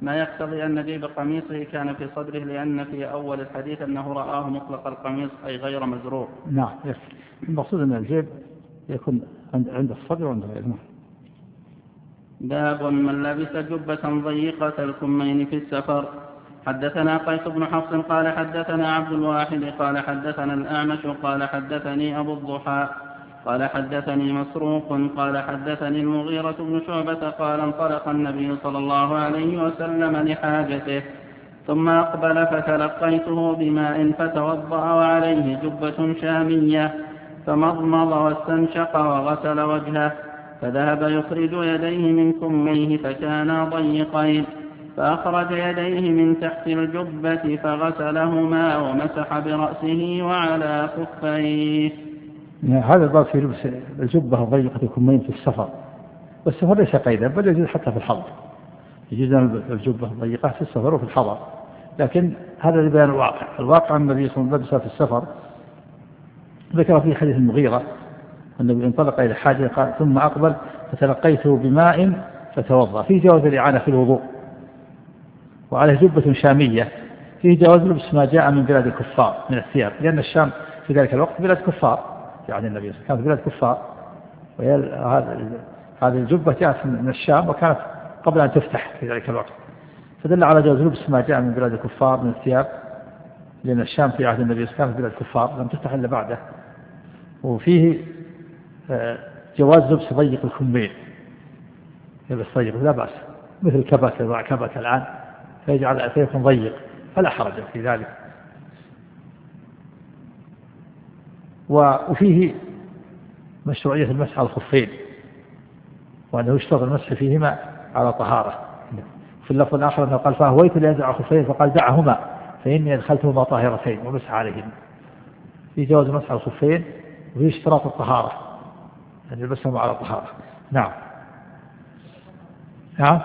ما يقتضي أن جيب قميصه كان في صدره، لأن في أول الحديث أنه رآه مطلق القميص أي غير مزروع. نعم، المقصود أن الجيب يكون عند الصدر وعند غيره. باب من لبس جبة ضيقة الكمين في السفر. حدثنا قيس بن حفص قال حدثنا عبد الواحد قال حدثنا الأعمش قال حدثني أبو الضحى قال حدثني مسروق قال حدثني المغيرة بن شعبة قال انطلق النبي صلى الله عليه وسلم لحاجته ثم أقبل فتلقيته بماء فتوضأ وعليه جبة شامية فمضمض واستنشق وغسل وجهه، فذهب يخرج يديه من كميه فكانا ضيقين، فأخرج يديه من تحت الجبة فغسلهما ومسح برأسه وعلى كفيه. هذا الباب في لبس الجبة ضيقة الكمين في السفر، والسفر ليس قيدا بل يجوز حتى في الحضر، يجوز الجبة ضيقة في السفر وفي الحضر، لكن هذا لبيان الواقع النبي صلى الله عليه وسلم في السفر ذكر في حديث المغيرة النبي انطلق إلى حاجة قال ثم أقبل فتلقيته بماء فتوضأ، في جواز الإعانة في الوضوء، وعليه جبة شامية، فيه جواز لبس ما جاء من بلاد الكفار من الثياب، لأن الشام في ذلك الوقت بلاد كفار، يعني النبي كان في بلاد كفار، هذه الجبة جاءت من الشام وكانت قبل أن تفتح في ذلك الوقت، فدل على جواز لبس ما جاء من بلاد الكفار من الثياب، لأن الشام في عهد النبي كان في بلاد الكفار لم تفتح إلا بعده. وفيه جواز لبس ضيق الكمين، يلبس ضيق لا بأس، مثل كبت يضع كبت الآن فيجعل فيكون ضيق فلا حرج في ذلك. وفيه مشروعية المسح على الخفين، وأنه يشترط المسح فيهما على طهارة. في اللفظ الآخر أنه قال فأهويت لينزع الخفين فقال دعهما فإني أدخلتهما طاهرتين ومسح عليهم. في جواز المسح على الخفين وفيه اشتراط الطهارة أن يلبسهما على طهارة. نعم نعم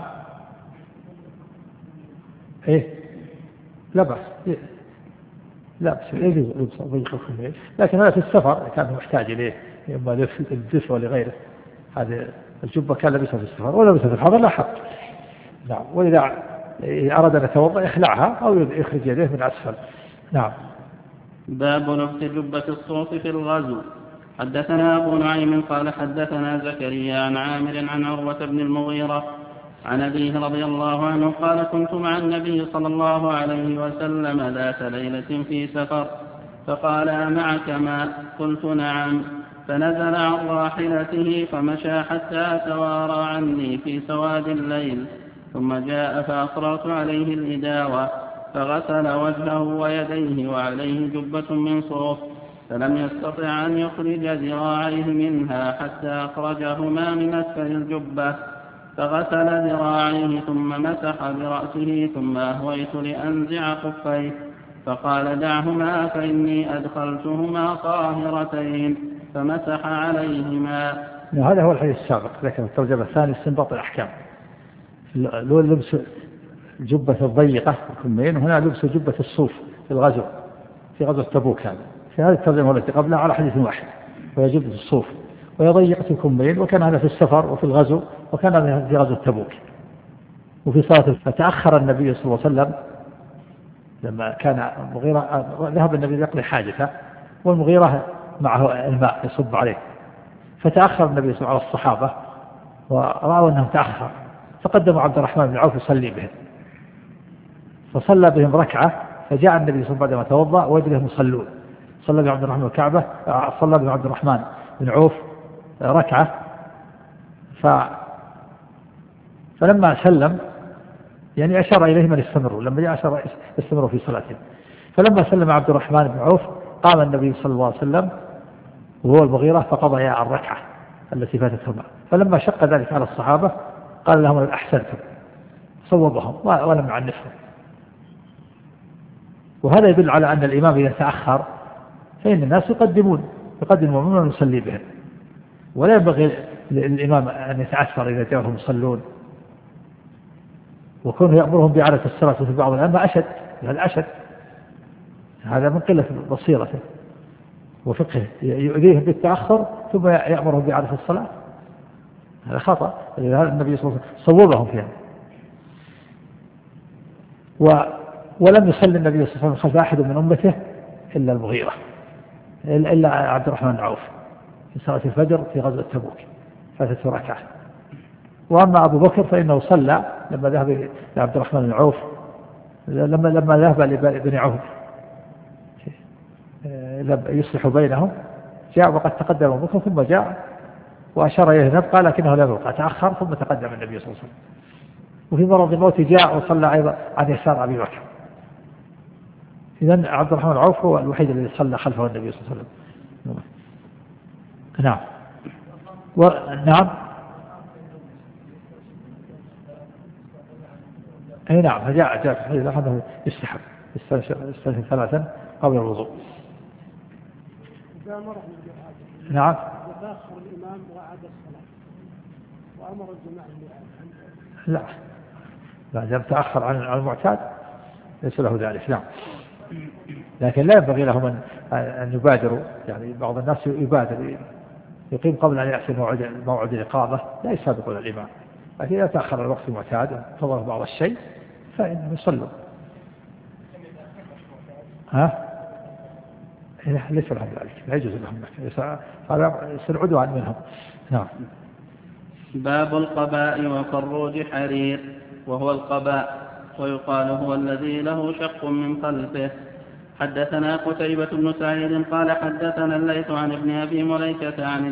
إيه لا بأس لا بس لبس ضيق الكمين، لكن هذا في السفر كان محتاج إليه إما للدفء ولغيره، هذه الجبة كان لبسها في السفر ولبسها في الحضر لا حق. نعم، وإذا أراد أن يتوضأ يخلعها أو يخرج يديه من أسفل. نعم. باب لبس جبة الصوف في الغزو. حدثنا أبو نعيم قال حدثنا زكريا عن عامر عن عروة بن المغيرة عن أبيه رضي الله عنه قال كنت مع النبي صلى الله عليه وسلم ذات ليلة في سفر فقال أمعك ماء؟ قلت نعم، فنزل عن راحلته فمشى حتى توارى عني في سواد الليل، ثم جاء فأفرغت عليه الإداوة فغسل وجهه ويديه وعليه جبة من صوف، فلم يستطع أن يخرج ذراعيه منها حتى أخرجهما من أسفل الجبة، فغسل ذراعيه ثم مسح برأسه، ثم أهويت لأنزع خفيه فقال دعهما فإني أدخلتهما طاهرتين، فمسح عليهما. هذا هو الحديث السابق ذكر الترجمة الثانية استنباط الأحكام، لو لبس الجبة الضيقة الكمين، وهنا لبس جبة الصوف في الغزو في غزوة تبوك. هذا في هذه الترجمة التي قبلها على حديث واحد وهي جبة الصوف وهي ضيقة الكمين، وكان هذا في السفر وفي الغزو، وكان هذا في غزوة تبوك. وفي صلاة فتأخر النبي صلى الله عليه وسلم لما كان المغيرة ذهب النبي يقضي حاجته والمغيرة معه الماء يصب عليه، فتأخر النبي صلى الله عليه وسلم على الصحابة ورأوا أنه تأخر، فقدموا عبد الرحمن بن عوف يصلي بهم، فصلى بهم ركعة، فجاء النبي صلى الله عليه وسلم توضأ ووجدهم يصلون، صلى بعبد الرحمن الكعبة، صلى بعبد الرحمن بن عوف ركعة، فلما سلم يعني أشار إليهم أن يستمروا، لما جاء أشار يستمروا في صلاتهم، فلما سلم عبد الرحمن بن عوف قام النبي صلى الله عليه وسلم وهو المغيرة فقضى الركعة التي فاتتهما، فلما شق ذلك على الصحابة قال لهم أحسنتم، صوبهم ولم يعنفهم. وهذا يدل على أن الإمام إذا تأخر فإن الناس يقدمون ممن يصلي بهم، ولا ينبغي للإمام أن يتعثر إذا جاءهم يصلون، وكونه يأمرهم بإعادة الصلاة في بعض الأئمة أشد، هذا من قلة بصيرته وفقه، يؤذيهم بالتأخر ثم يأمرهم بإعادة الصلاة، هذا خطأ. هذا النبي صلى الله عليه وسلم صوبهم فيها. ولم يصلي النبي صلى الله عليه وسلم خلف أحد من أمته إلا المغيرة، إلا عبد الرحمن بن عوف في صلاة الفجر في غزوة تبوك 3 ركعات. وأما أبو بكر فإنه صلى لما ذهب لعبد الرحمن بن عوف، لما ذهب لبني عوف يصلح بينهم، جاء وقد تقدم أبو بكر ثم جاء وأشار إليه نبقى، لكنه لم يبقى، تأخر ثم تقدم النبي صلى الله عليه وسلم. وفي مرض الموت جاء وصلى أيضا عن يسار أبي بكر. إذن عبد الرحمن بن عوف هو الوحيد الذي صلى خلفه النبي صلى الله عليه وسلم. نعم. نعم. أي نعم، فجاء في الحديث أنه يستحب يستنشق 3 قبل الوضوء. نعم. يتأخر الإمام وعاد الصلاة وأمر الجماعة لا إذا تأخر عن المعتاد ليس له ذلك. نعم. لكن لا ينبغي لهم أن يبادروا، يعني بعض الناس يبادر يقيم قبل أن يأتي موعد الإقامة، لا يسابقون الإمام. لكن إذا تأخر الوقت المعتاد وانتظر بعض الشيء فإنهم يصلوا. ليس لهم ذلك، لا يجوز لهم ذلك، هذا يصير عدوان منهم. نعم. باب القباء وفروج حرير، وهو القباء ويقال هو الذي له شق من خلفه. حدثنا قتيبة بن سعيد قال حدثنا الليث عن ابن أبي مليكة عن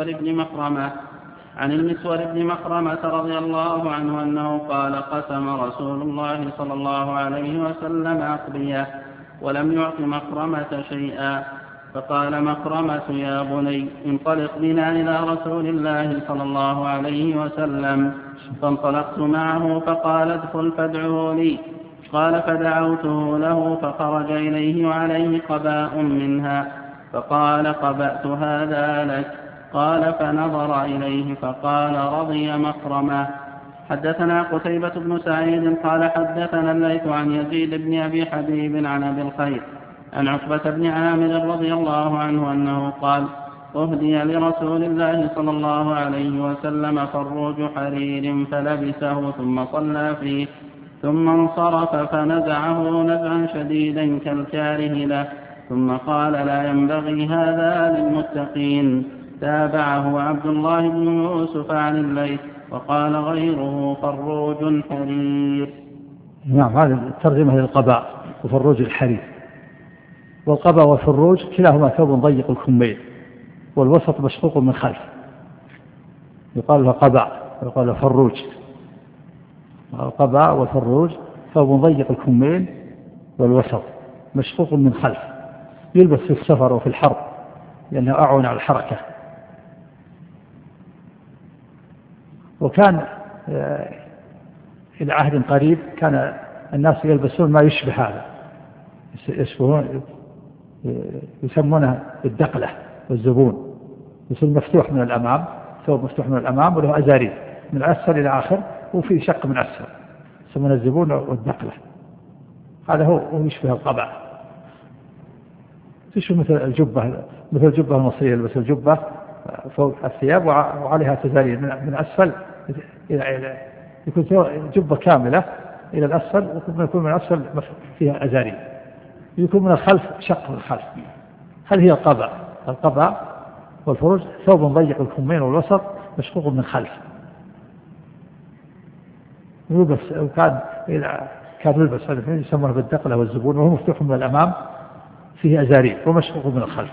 المسور بن مخرمة رضي الله عنه أنه قال قسم رسول الله صلى الله عليه وسلم أقبية ولم يعط مخرمة شيئا، فقال مخرمة يا بني انطلق بنا إلى رسول الله صلى الله عليه وسلم، فانطلقت معه فقال ادخل فادعه لي، قال فدعوته له فخرج إليه وعليه قباء منها، فقال قبأت هذا لك، قال فنظر إليه فقال رضي مخرمة. حدثنا قتيبة بن سعيد قال حدثنا الليث عن يزيد بن أبي حبيب عن أبي الخير عن عقبة بن عامر رضي الله عنه أنه قال أهدي لرسول الله صلى الله عليه وسلم فروج حرير فلبسه ثم صلى فيه، ثم انصرف فنزعه نزعا شديدا كالكاره له، ثم قال لا ينبغي هذا للمتقين. تابعه عبد الله بن يوسف عن الليث وقال غيره فروج حرير. نعم، هذه الترجمة للقباء وفروج الحرير. والقباء والفروج كلاهما ثوب ضيق الكمين والوسط مشقوق من خلف، يقال له قباء ويقال له فروج. القباء والفروج ثوب ضيق الكمين والوسط مشقوق من خلف، يلبس في السفر وفي الحرب لأنه أعون على الحركة. وكان إلى عهد قريب كان الناس يلبسون ما يشبه هذا، يسمونه الدقلة والزبون، يصير مفتوح من الأمام، ثوب مفتوح من الأمام وله أزارير من أسفل إلى آخر وفي شق من أسفل، يسمونه الزبون والدقلة. هذا هو يشبه القباء، تشبه مثل الجبة المصرية، يلبس الجبة فوق الثياب وعليها تزارير من أسفل إلى يكون جبة كاملة إلى الأسفل، ويكون من الأسفل فيها أزارير، يكون من الخلف شق من الخلف. هل هي القباء والفروج ثوب ضيق الكمين والوسط مشقوق من خلف، يلبس. وكان يلبس هذا يسمونه بالدقلة والزبون، وهو مفتوح من الأمام فيه أزارير ومشقوق من الخلف.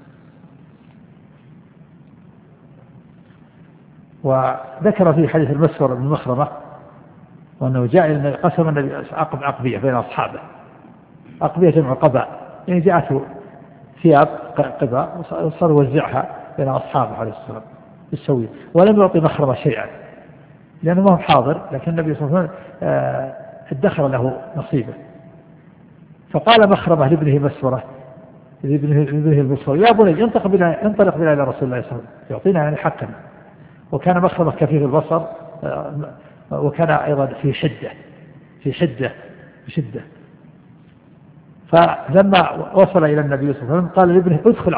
وذكر في حديث المسور بن مخرمة وأنه جاء قسم النبي عقبية بين أصحابه، عقبية جمع قباء، يعني جاءته ثياب قباء وصار يوزعها بين أصحابه عليه السلام بالسوية، ولم يعطي مخرمة شيئا لأنه ما هو حاضر، لكن النبي صلى الله عليه وسلم ادخر له نصيبه. فقال مخرمة لابنه مسورة لابنه المسور يا بني انطلق بنا إلى رسول الله صلى الله عليه وسلم يعطينا يعني حقا. وكان مخرمة كثير البصر، وكان أيضا في شدة. فلما وصل إلى النبي صلى الله عليه وسلم قال لابنه ادخل